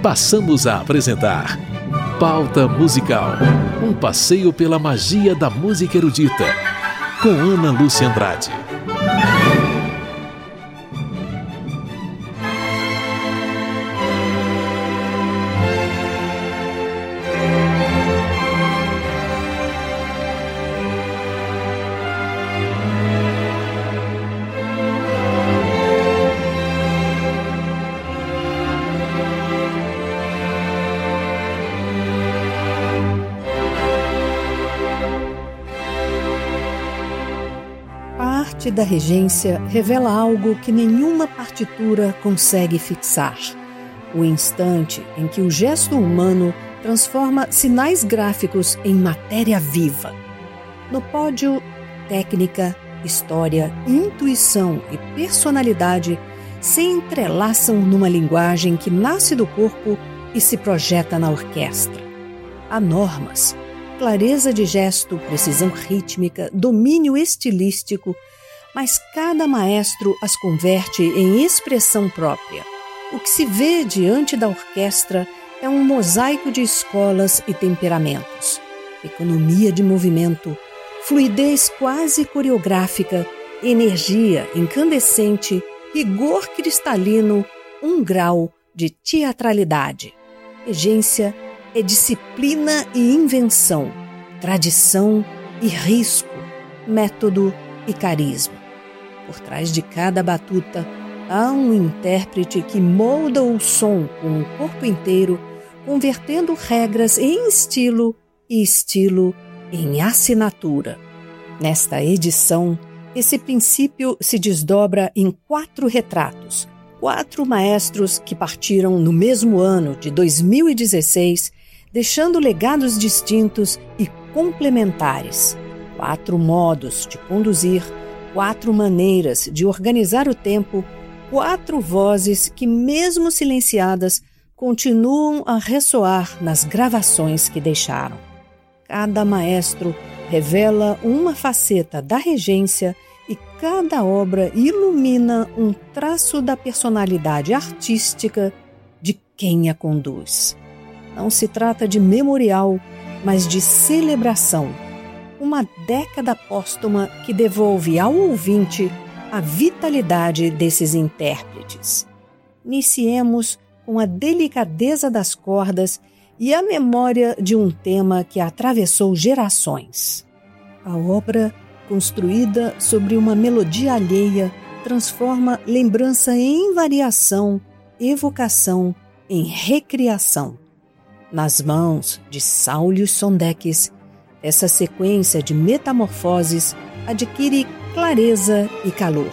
passamos a apresentar Pauta Musical, um passeio pela magia da música erudita, com Ana Lúcia Andrade. A arte da regência revela algo que nenhuma partitura consegue fixar: o instante em que o gesto humano transforma sinais gráficos em matéria viva. No pódio, técnica, história, intuição e personalidade se entrelaçam numa linguagem que nasce do corpo e se projeta na orquestra. Há normas, clareza de gesto, precisão rítmica, domínio estilístico, mas cada maestro as converte em expressão própria. O que se vê diante da orquestra é um mosaico de escolas e temperamentos, economia de movimento, fluidez quase coreográfica, energia incandescente, rigor cristalino, um grau de teatralidade. Regência é disciplina e invenção, tradição e risco, método e carisma. Por trás de cada batuta há um intérprete que molda o som com o corpo inteiro, convertendo regras em estilo e estilo em assinatura. Nesta edição, esse princípio se desdobra em 4 retratos, 4 maestros que partiram no mesmo ano de 2016, deixando legados distintos e complementares. 4 modos de conduzir, 4 maneiras de organizar o tempo, 4 vozes que, mesmo silenciadas, continuam a ressoar nas gravações que deixaram. Cada maestro revela uma faceta da regência e cada obra ilumina um traço da personalidade artística de quem a conduz. Não se trata de memorial, mas de celebração. Uma década póstuma que devolve ao ouvinte a vitalidade desses intérpretes. Iniciemos com a delicadeza das cordas e a memória de um tema que atravessou gerações. A obra, construída sobre uma melodia alheia, transforma lembrança em variação, evocação em recriação. Nas mãos de Saulius Sondeckis, essa sequência de metamorfoses adquire clareza e calor.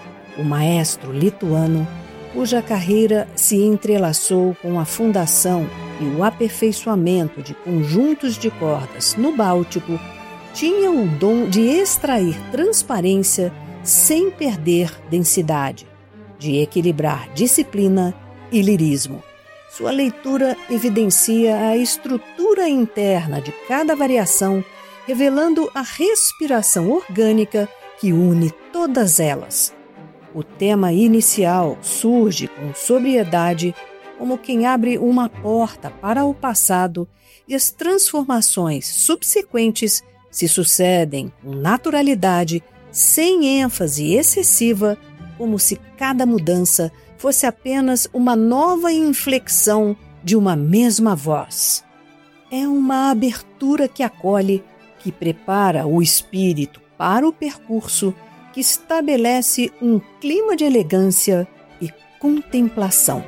O maestro lituano, cuja carreira se entrelaçou com a fundação e o aperfeiçoamento de conjuntos de cordas no Báltico, tinha o dom de extrair transparência sem perder densidade, de equilibrar disciplina e lirismo. Sua leitura evidencia a estrutura interna de cada variação, revelando a respiração orgânica que une todas elas. O tema inicial surge com sobriedade, como quem abre uma porta para o passado, e as transformações subsequentes se sucedem com naturalidade, sem ênfase excessiva, como se cada mudança fosse apenas uma nova inflexão de uma mesma voz. É uma abertura que acolhe, que prepara o espírito para o percurso, que estabelece um clima de elegância e contemplação.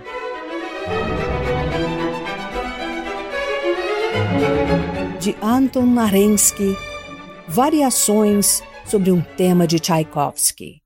De Anton Arensky, Variações sobre um tema de Tchaikovsky.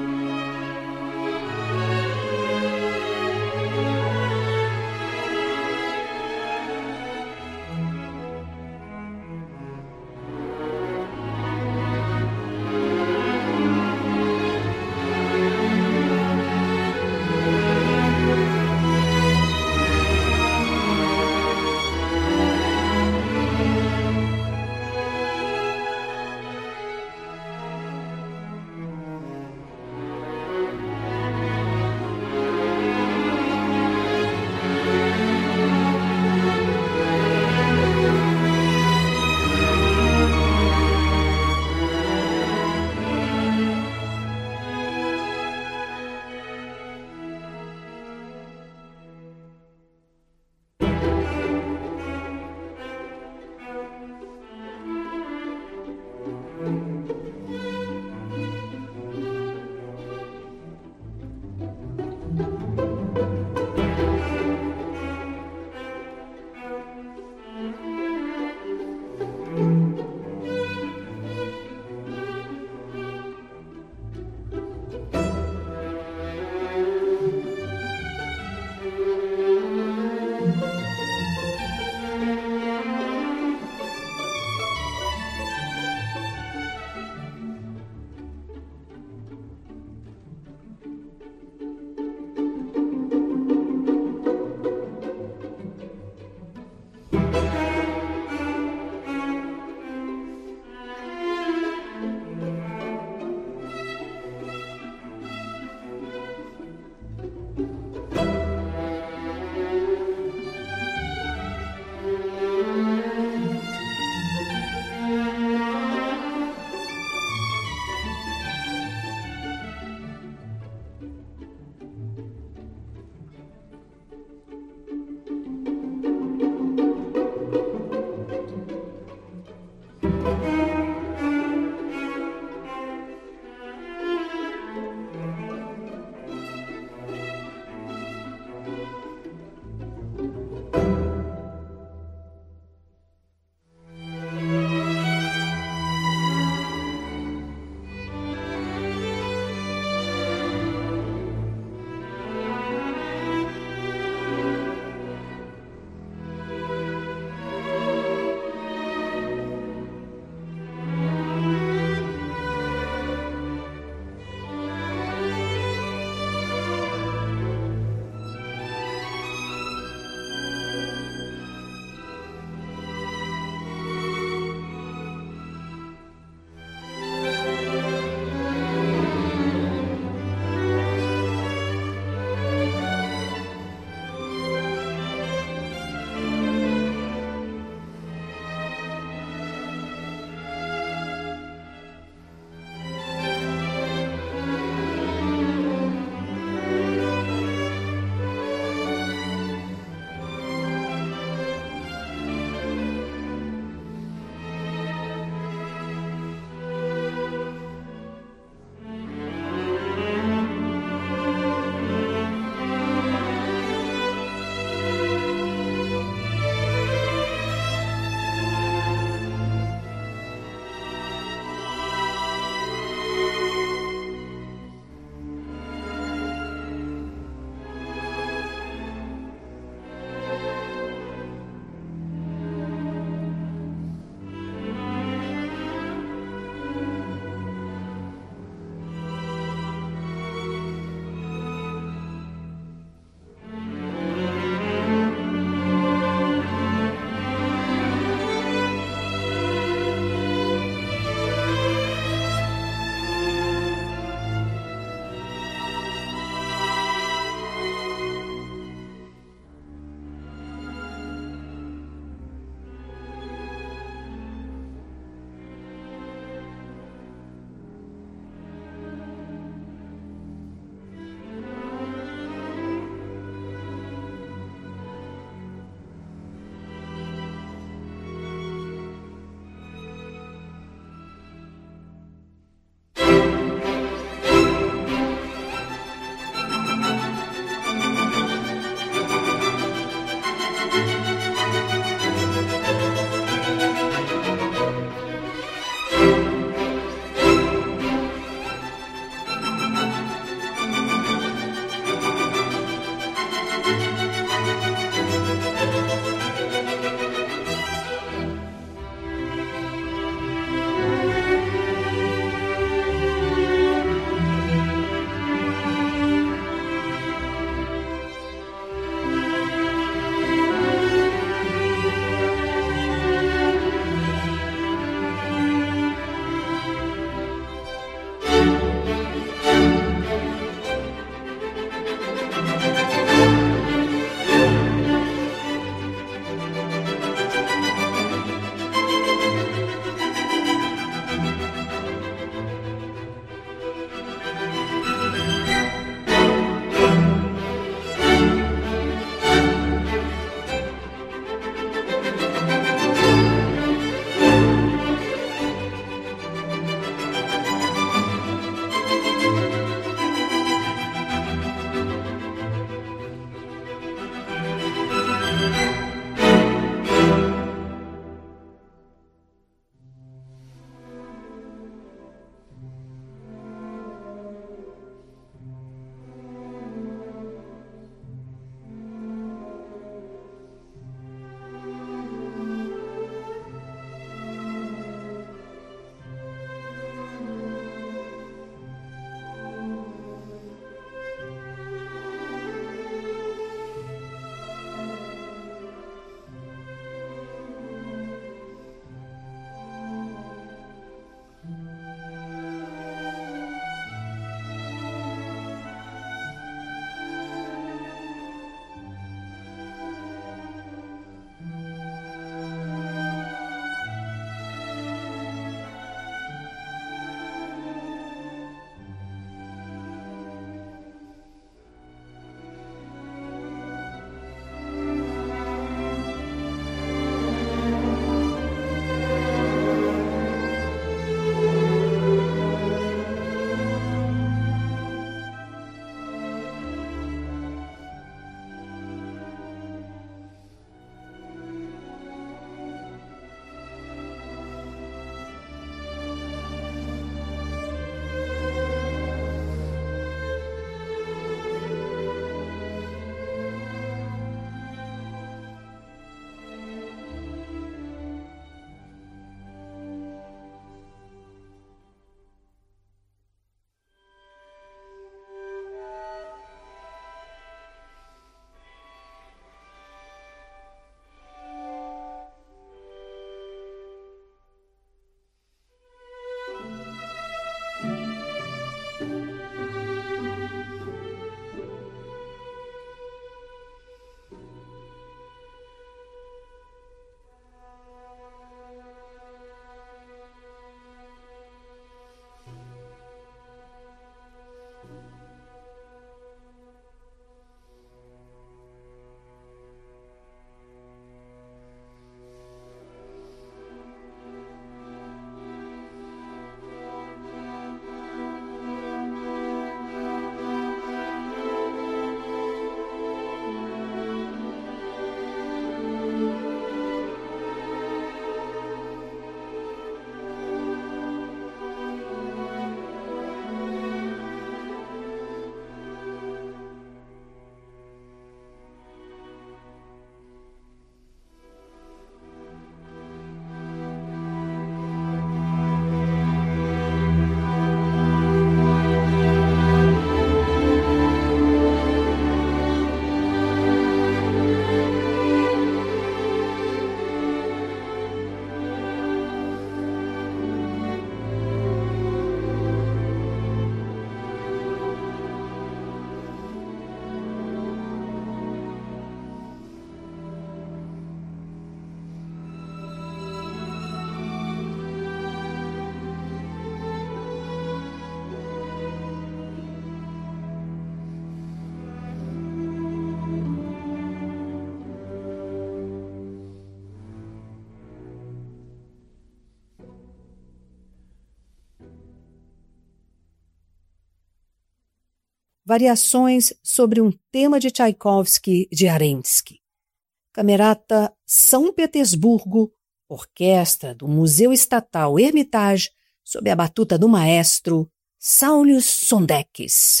variações sobre um tema de Tchaikovsky de Arensky. Camerata São Petersburgo, orquestra do Museu Estatal Hermitage, sob a batuta do maestro Saulius Sondekis.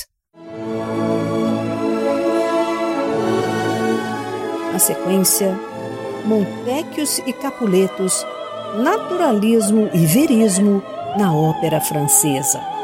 Na sequência, Montecchios e Capuletos, naturalismo e verismo na ópera francesa.